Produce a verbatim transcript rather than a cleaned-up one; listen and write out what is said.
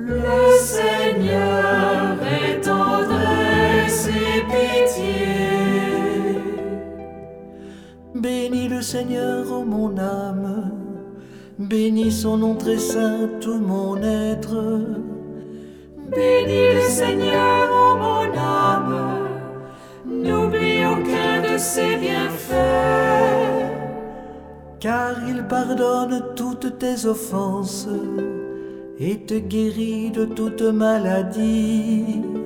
Le Seigneur est tendresse et pitié. Bénis le Seigneur, ô mon âme, bénis son nom très saint, tout mon être. Bénis le Seigneur, ô mon âme, n'oublie aucun de ses bienfaits. Car il pardonne toutes tes offenses et te guérit de toute maladie.